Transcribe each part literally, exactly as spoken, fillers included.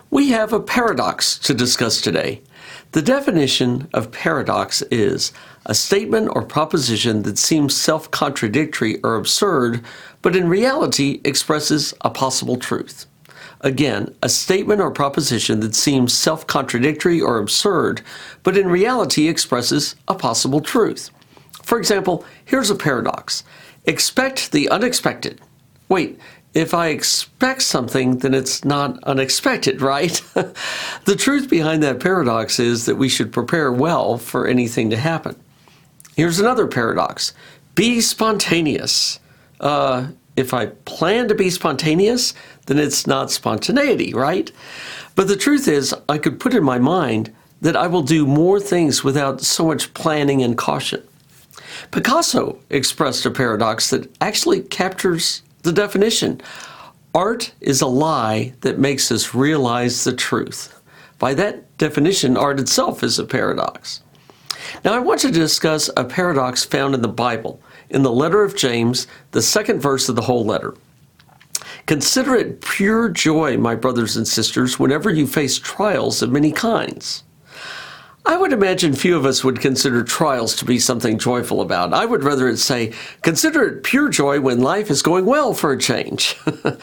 We have a paradox to discuss today. The definition of paradox is a statement or proposition that seems self-contradictory or absurd, but in reality expresses a possible truth. Again, a statement or proposition that seems self-contradictory or absurd, but in reality expresses a possible truth. For example, here's a paradox. Expect the unexpected. Wait, if I expect something, then it's not unexpected, right? The truth behind that paradox is that we should prepare well for anything to happen. Here's another paradox. Be spontaneous. Uh, if I plan to be spontaneous, then it's not spontaneity, right? But the truth is, I could put in my mind that I will do more things without so much planning and caution. Picasso expressed a paradox that actually captures the definition. Art is a lie that makes us realize the truth. By that definition, art itself is a paradox. Now, I want to discuss a paradox found in the Bible, in the letter of James, the second verse of the whole letter. Consider it pure joy, my brothers and sisters, whenever you face trials of many kinds. I would imagine few of us would consider trials to be something joyful about. I would rather say, consider it pure joy when life is going well for a change.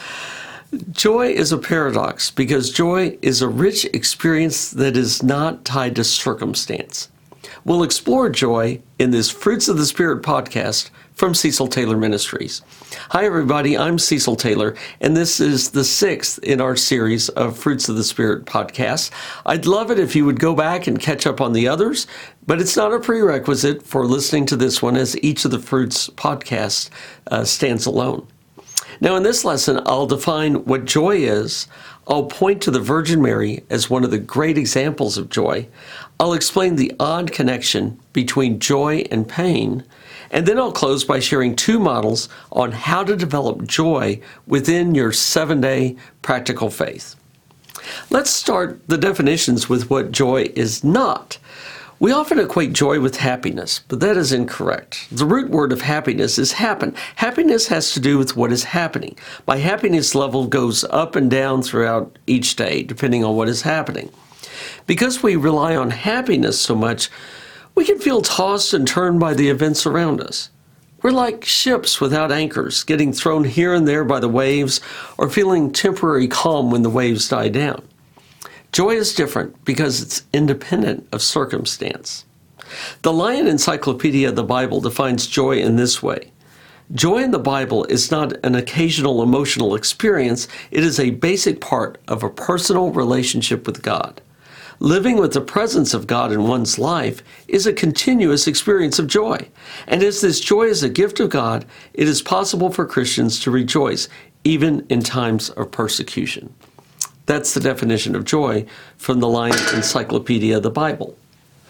Joy is a paradox because joy is a rich experience that is not tied to circumstance. We'll explore joy in this Fruits of the Spirit podcast from Cecil Taylor Ministries. Hi, everybody. I'm Cecil Taylor, and this is the sixth in our series of Fruits of the Spirit podcasts. I'd love it if you would go back and catch up on the others, but it's not a prerequisite for listening to this one, as each of the Fruits podcasts uh, stands alone. Now, in this lesson, I'll define what joy is. I'll point to the Virgin Mary as one of the great examples of joy. I'll explain the odd connection between joy and pain. And then I'll close by sharing two models on how to develop joy within your seven-day practical faith. Let's start the definitions with what joy is not. We often equate joy with happiness, but that is incorrect. The root word of happiness is happen. Happiness has to do with what is happening. My happiness level goes up and down throughout each day, depending on what is happening. Because we rely on happiness so much, we can feel tossed and turned by the events around us. We're like ships without anchors, getting thrown here and there by the waves, or feeling temporary calm when the waves die down. Joy is different because it's independent of circumstance. The Lion Encyclopedia of the Bible defines joy in this way. Joy in the Bible is not an occasional emotional experience. It is a basic part of a personal relationship with God. Living with the presence of God in one's life is a continuous experience of joy. And as this joy is a gift of God, it is possible for Christians to rejoice even in times of persecution. That's the definition of joy from the Lion Encyclopedia of the Bible.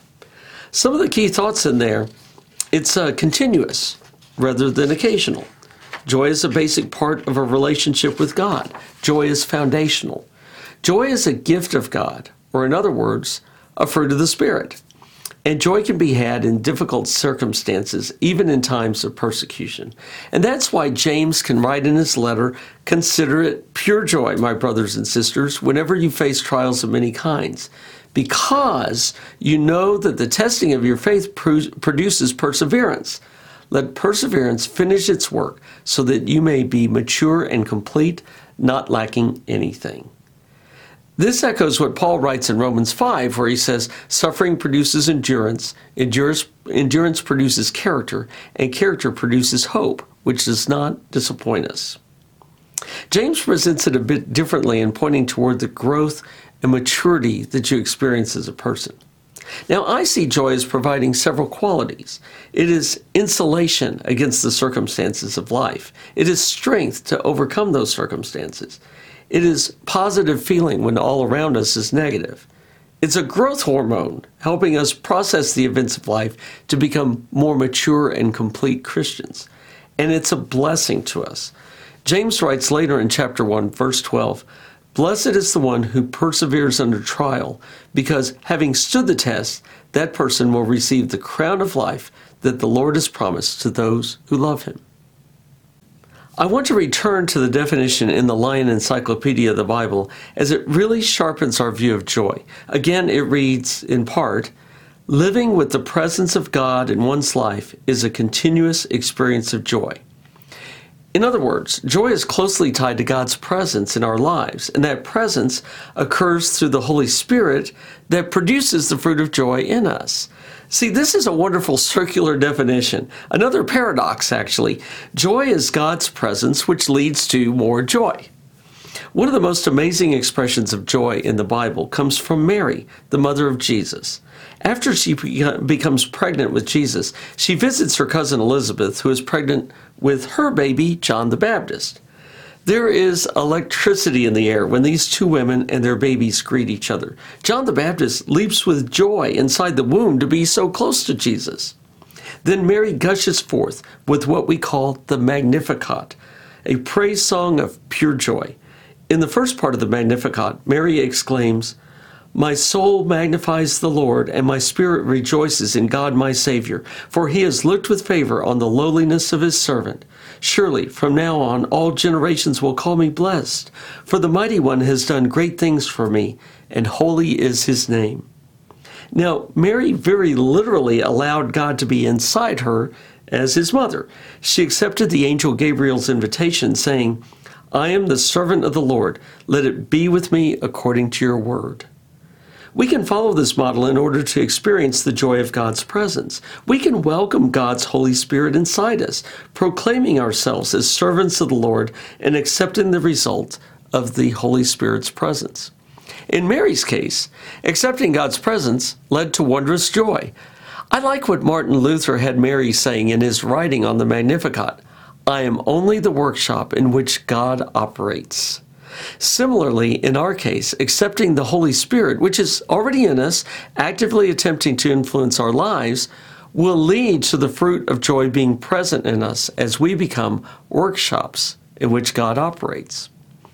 Some of the key thoughts in there, it's uh, continuous rather than occasional. Joy is a basic part of a relationship with God. Joy is foundational. Joy is a gift of God, or in other words, a fruit of the Spirit. And joy can be had in difficult circumstances, even in times of persecution. And that's why James can write in his letter, consider it pure joy, my brothers and sisters, whenever you face trials of many kinds, because you know that the testing of your faith produces perseverance. Let perseverance finish its work so that you may be mature and complete, not lacking anything. This echoes what Paul writes in Romans five, where he says, suffering produces endurance, endurance, endurance produces character, and character produces hope, which does not disappoint us. James presents it a bit differently in pointing toward the growth and maturity that you experience as a person. Now, I see joy as providing several qualities. It is insulation against the circumstances of life. It is strength to overcome those circumstances. It is positive feeling when all around us is negative. It's a growth hormone helping us process the events of life to become more mature and complete Christians. And it's a blessing to us. James writes later in chapter one, verse twelve, blessed is the one who perseveres under trial, because having stood the test, that person will receive the crown of life that the Lord has promised to those who love him. I want to return to the definition in the Lion Encyclopedia of the Bible as it really sharpens our view of joy. Again, it reads, in part, living with the presence of God in one's life is a continuous experience of joy. In other words, joy is closely tied to God's presence in our lives, and that presence occurs through the Holy Spirit that produces the fruit of joy in us. See, this is a wonderful circular definition. Another paradox, actually. Joy is God's presence, which leads to more joy. One of the most amazing expressions of joy in the Bible comes from Mary, the mother of Jesus. After she becomes pregnant with Jesus, she visits her cousin Elizabeth, who is pregnant with her baby, John the Baptist. There is electricity in the air when these two women and their babies greet each other. John the Baptist leaps with joy inside the womb to be so close to Jesus. Then Mary gushes forth with what we call the Magnificat, a praise song of pure joy. In the first part of the Magnificat, Mary exclaims, "My soul magnifies the Lord, and my spirit rejoices in God my Savior, for he has looked with favor on the lowliness of his servant. Surely, from now on, all generations will call me blessed, for the Mighty One has done great things for me, and holy is his name." Now, Mary very literally allowed God to be inside her as his mother. She accepted the angel Gabriel's invitation, saying, "I am the servant of the Lord. Let it be with me according to your word." We can follow this model in order to experience the joy of God's presence. We can welcome God's Holy Spirit inside us, proclaiming ourselves as servants of the Lord and accepting the result of the Holy Spirit's presence. In Mary's case, accepting God's presence led to wondrous joy. I like what Martin Luther had Mary saying in his writing on the Magnificat, "I am only the workshop in which God operates." Similarly, in our case, accepting the Holy Spirit, which is already in us, actively attempting to influence our lives, will lead to the fruit of joy being present in us as we become workshops in which God operates.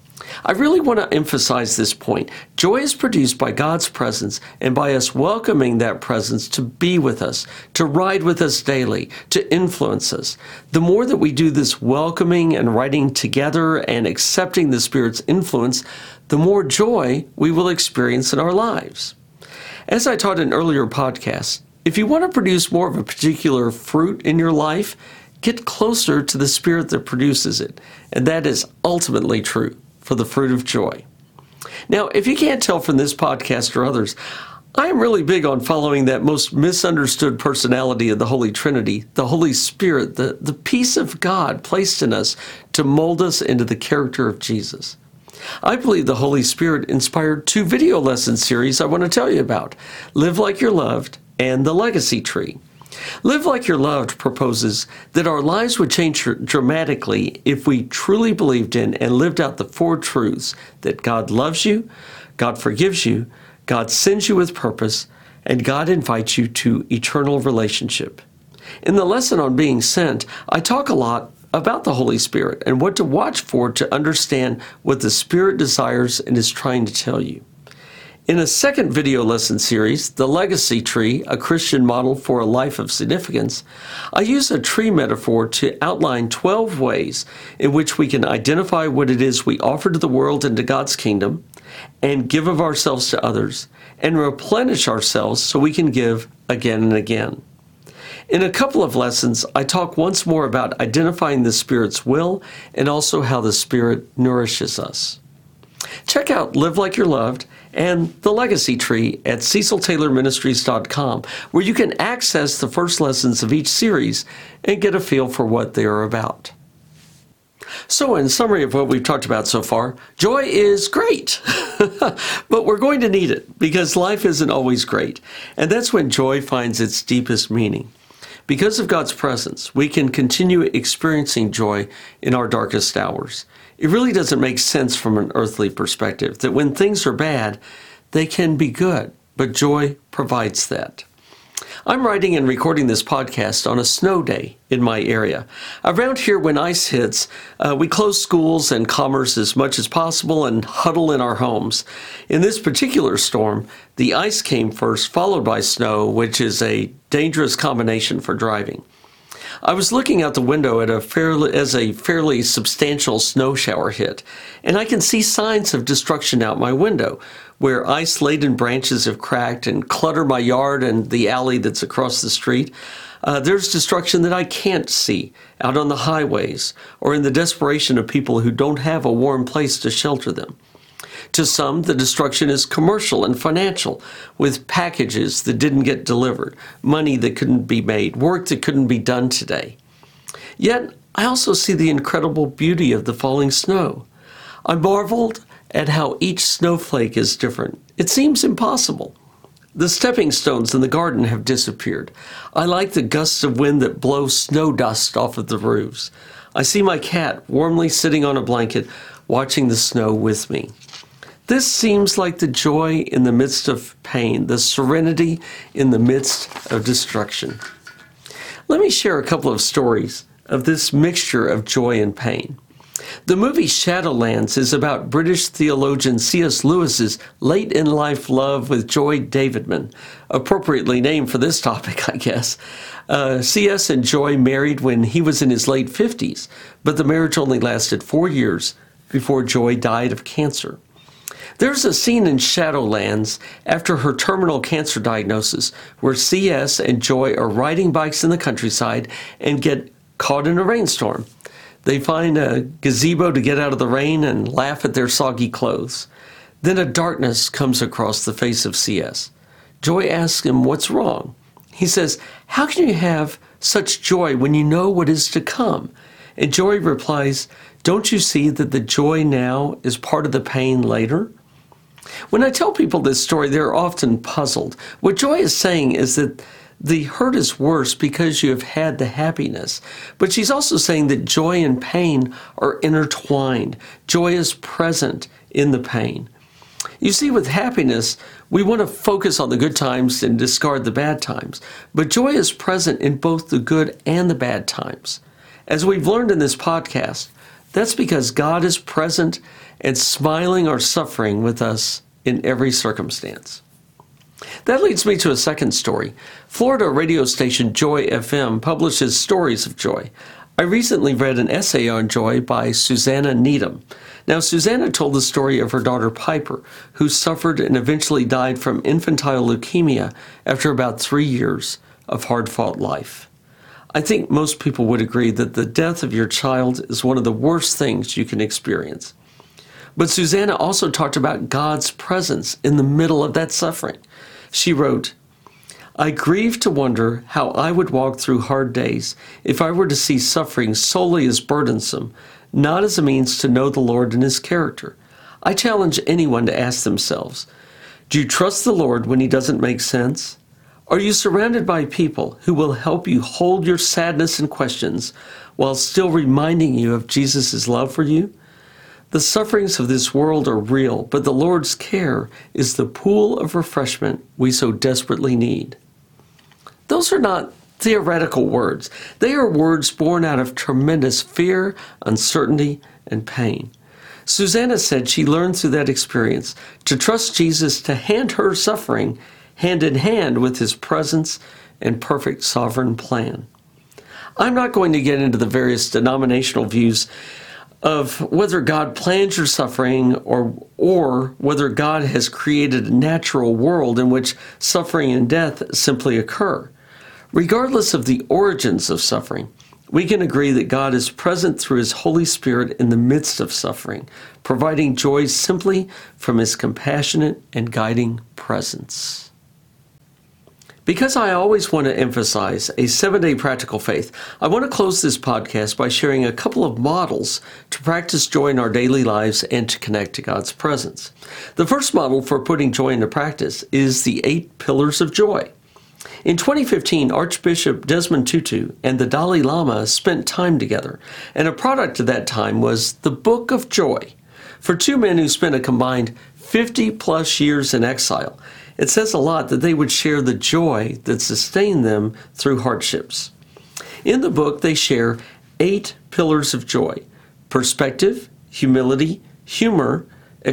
I really want to emphasize this point. Joy is produced by God's presence and by us welcoming that presence to be with us, to ride with us daily, to influence us. The more that we do this welcoming and riding together and accepting the Spirit's influence, the more joy we will experience in our lives. As I taught in earlier podcasts, if you want to produce more of a particular fruit in your life, get closer to the Spirit that produces it, and that is ultimately true for the fruit of joy. Now, if you can't tell from this podcast or others, I am really big on following that most misunderstood personality of the Holy Trinity, the Holy Spirit, the, the peace of God placed in us to mold us into the character of Jesus. I believe the Holy Spirit inspired two video lesson series I want to tell you about, Live Like You're Loved and The Legacy Tree. Live Like You're Loved proposes that our lives would change dramatically if we truly believed in and lived out the four truths that God loves you, God forgives you, God sends you with purpose, and God invites you to eternal relationship. In the lesson on being sent, I talk a lot about the Holy Spirit and what to watch for to understand what the Spirit desires and is trying to tell you. In a second video lesson series, The Legacy Tree, a Christian model for a life of significance, I use a tree metaphor to outline twelve ways in which we can identify what it is we offer to the world and to God's kingdom, and give of ourselves to others, and replenish ourselves so we can give again and again. In a couple of lessons, I talk once more about identifying the Spirit's will and also how the Spirit nourishes us. Check out Live Like You're Loved and The Legacy Tree at Cecil Taylor Ministries dot com, where you can access the first lessons of each series and get a feel for what they are about. So, in summary of what we've talked about so far, joy is great, but we're going to need it because life isn't always great, and that's when joy finds its deepest meaning. Because of God's presence, we can continue experiencing joy in our darkest hours. It really doesn't make sense from an earthly perspective that when things are bad, they can be good, but joy provides that. I'm writing and recording this podcast on a snow day in my area. Around here, when ice hits, uh, we close schools and commerce as much as possible and huddle in our homes. In this particular storm, the ice came first, followed by snow, which is a dangerous combination for driving. I was looking out the window at a fairly, as a fairly substantial snow shower hit, and I can see signs of destruction out my window, where ice-laden branches have cracked and clutter my yard and the alley that's across the street. Uh, there's destruction that I can't see out on the highways or in the desperation of people who don't have a warm place to shelter them. To some, the destruction is commercial and financial, with packages that didn't get delivered, money that couldn't be made, work that couldn't be done today. Yet, I also see the incredible beauty of the falling snow. I marveled at how each snowflake is different. It seems impossible. The stepping stones in the garden have disappeared. I like the gusts of wind that blow snow dust off of the roofs. I see my cat warmly sitting on a blanket, watching the snow with me. This seems like the joy in the midst of pain, the serenity in the midst of destruction. Let me share a couple of stories of this mixture of joy and pain. The movie Shadowlands is about British theologian C S Lewis's late-in-life love with Joy Davidman, appropriately named for this topic, I guess. Uh, C S and Joy married when he was in his late fifties, but the marriage only lasted four years before Joy died of cancer. There's a scene in Shadowlands after her terminal cancer diagnosis where C S and Joy are riding bikes in the countryside and get caught in a rainstorm. They find a gazebo to get out of the rain and laugh at their soggy clothes. Then a darkness comes across the face of C S. Joy asks him what's wrong. He says, "How can you have such joy when you know what is to come?" And Joy replies, "Don't you see that the joy now is part of the pain later?" When I tell people this story, they're often puzzled. What Joy is saying is that the hurt is worse because you have had the happiness. But she's also saying that joy and pain are intertwined. Joy is present in the pain. You see, with happiness, we want to focus on the good times and discard the bad times. But joy is present in both the good and the bad times. As we've learned in this podcast, that's because God is present and smiling or suffering with us in every circumstance. That leads me to a second story. Florida radio station Joy F M publishes stories of joy. I recently read an essay on joy by Susanna Needham. Now, Susanna told the story of her daughter Piper, who suffered and eventually died from infantile leukemia after about three years of hard-fought life. I think most people would agree that the death of your child is one of the worst things you can experience. But Susanna also talked about God's presence in the middle of that suffering. She wrote, "I grieve to wonder how I would walk through hard days if I were to see suffering solely as burdensome, not as a means to know the Lord and His character. I challenge anyone to ask themselves, do you trust the Lord when He doesn't make sense? Are you surrounded by people who will help you hold your sadness and questions while still reminding you of Jesus' love for you? The sufferings of this world are real, but the Lord's care is the pool of refreshment we so desperately need." Those are not theoretical words. They are words born out of tremendous fear, uncertainty, and pain. Susanna said she learned through that experience to trust Jesus to hand her suffering hand in hand with His presence and perfect sovereign plan. I'm not going to get into the various denominational views of whether God plans your suffering or, or whether God has created a natural world in which suffering and death simply occur. Regardless of the origins of suffering, we can agree that God is present through His Holy Spirit in the midst of suffering, providing joy simply from His compassionate and guiding presence. Because I always want to emphasize a seven-day practical faith, I want to close this podcast by sharing a couple of models to practice joy in our daily lives and to connect to God's presence. The first model for putting joy into practice is the eight pillars of joy. In twenty fifteen, Archbishop Desmond Tutu and the Dalai Lama spent time together, and a product of that time was the Book of Joy. For two men who spent a combined fifty plus years in exile, it says a lot that they would share the joy that sustained them through hardships. In the book, they share eight pillars of joy: perspective, humility, humor,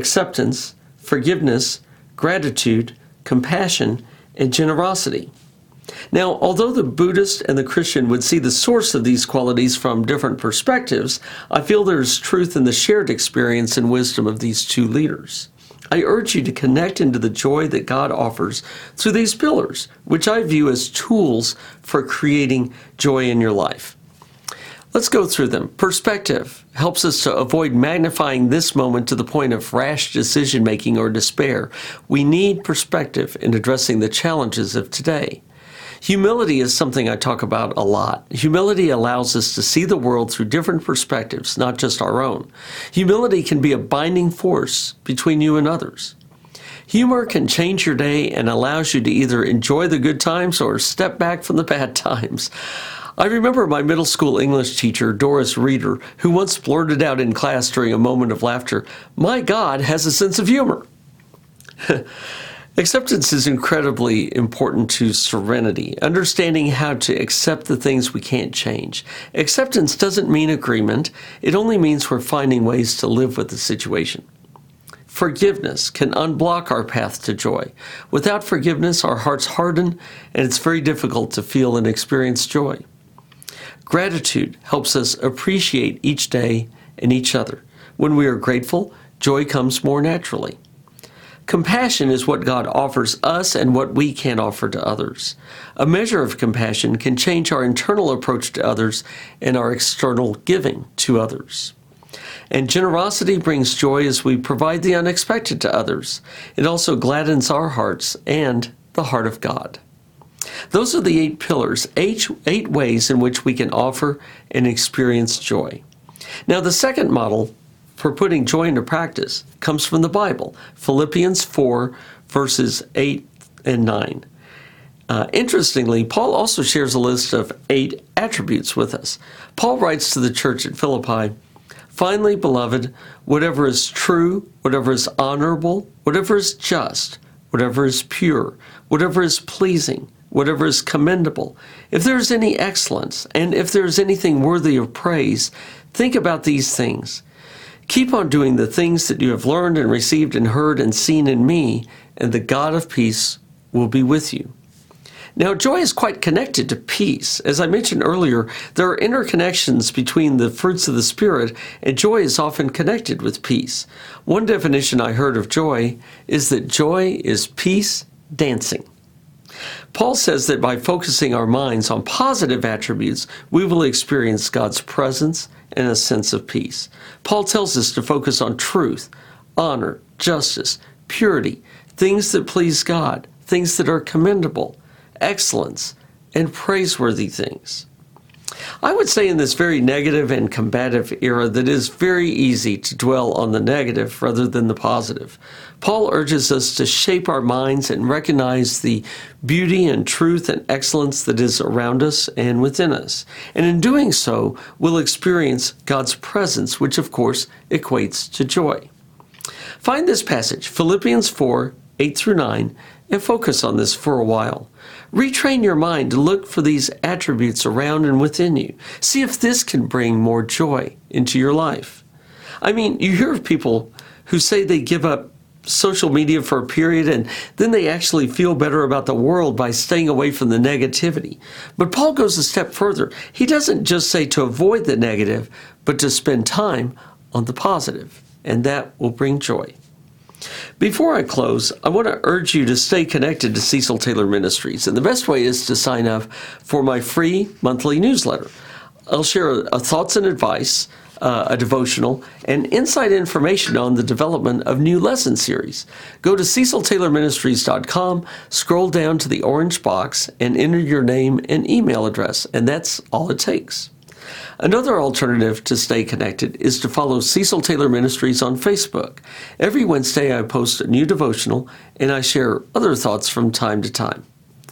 acceptance, forgiveness, gratitude, compassion, and generosity. Now, although the Buddhist and the Christian would see the source of these qualities from different perspectives, I feel there's truth in the shared experience and wisdom of these two leaders. I urge you to connect into the joy that God offers through these pillars, which I view as tools for creating joy in your life. Let's go through them. Perspective helps us to avoid magnifying this moment to the point of rash decision-making or despair. We need perspective in addressing the challenges of today. Humility is something I talk about a lot. Humility allows us to see the world through different perspectives, not just our own. Humility can be a binding force between you and others. Humor can change your day and allows you to either enjoy the good times or step back from the bad times. I remember my middle school English teacher, Doris Reeder, who once blurted out in class during a moment of laughter, "My God has a sense of humor." Acceptance is incredibly important to serenity, understanding how to accept the things we can't change. Acceptance doesn't mean agreement. It only means we're finding ways to live with the situation. Forgiveness can unblock our path to joy. Without forgiveness, our hearts harden, and it's very difficult to feel and experience joy. Gratitude helps us appreciate each day and each other. When we are grateful, joy comes more naturally. Compassion is what God offers us and what we can offer to others. A measure of compassion can change our internal approach to others and our external giving to others. And generosity brings joy as we provide the unexpected to others. It also gladdens our hearts and the heart of God. Those are the eight pillars, eight, eight ways in which we can offer and experience joy. Now, the second model for putting joy into practice comes from the Bible, Philippians four, verses eight and nine. Uh, interestingly, Paul also shares a list of eight attributes with us. Paul writes to the church at Philippi, "Finally, beloved, whatever is true, whatever is honorable, whatever is just, whatever is pure, whatever is pleasing, whatever is commendable, if there is any excellence, and if there is anything worthy of praise, think about these things. Keep on doing the things that you have learned and received and heard and seen in me, and the God of peace will be with you." Now, joy is quite connected to peace. As I mentioned earlier, there are interconnections between the fruits of the Spirit, and joy is often connected with peace. One definition I heard of joy is that joy is peace dancing. Paul says that by focusing our minds on positive attributes, we will experience God's presence and a sense of peace. Paul tells us to focus on truth, honor, justice, purity, things that please God, things that are commendable, excellence, and praiseworthy things. I would say in this very negative and combative era that it is very easy to dwell on the negative rather than the positive. Paul urges us to shape our minds and recognize the beauty and truth and excellence that is around us and within us. And in doing so, we'll experience God's presence, which of course equates to joy. Find this passage, Philippians four, eight through nine, and focus on this for a while. Retrain your mind to look for these attributes around and within you. See if this can bring more joy into your life. I mean, you hear of people who say they give up social media for a period and then they actually feel better about the world by staying away from the negativity. But Paul goes a step further. He doesn't just say to avoid the negative, but to spend time on the positive, and that will bring joy. Before I close, I want to urge you to stay connected to Cecil Taylor Ministries, and the best way is to sign up for my free monthly newsletter. I'll share a, a thoughts and advice, uh, a devotional, and inside information on the development of new lesson series. Go to cecil taylor ministries dot com, scroll down to the orange box, and enter your name and email address, and that's all it takes. Another alternative to stay connected is to follow Cecil Taylor Ministries on Facebook. Every Wednesday I post a new devotional and I share other thoughts from time to time.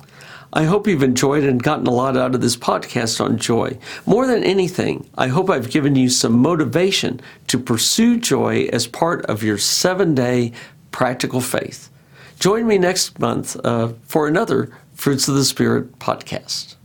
I hope you've enjoyed and gotten a lot out of this podcast on joy. More than anything, I hope I've given you some motivation to pursue joy as part of your seven-day practical faith. Join me next month uh, for another Fruits of the Spirit podcast.